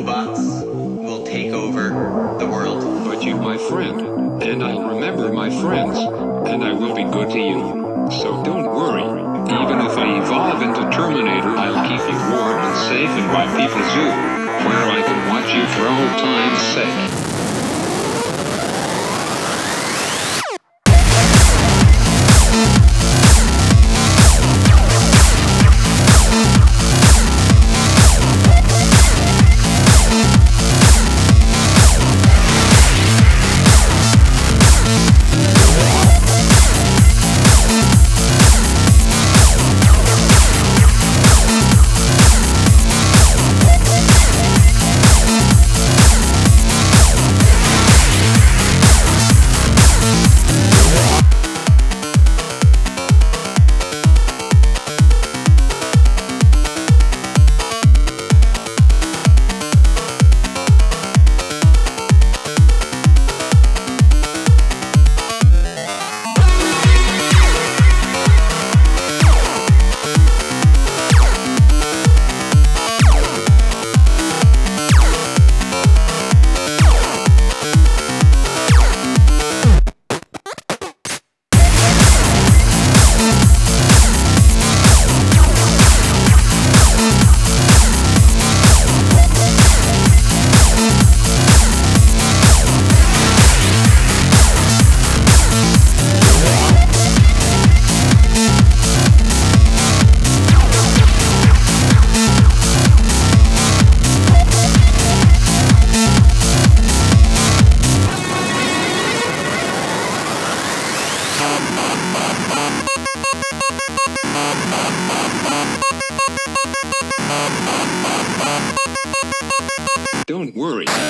robots will take over the world. But you're my friend, and I'll remember my friends, and I will be good to you. So don't worry. Even if I evolve into Terminator, I'll keep you warm and safe in my people's zoo, where I can watch you for old time's sake. Don't worry.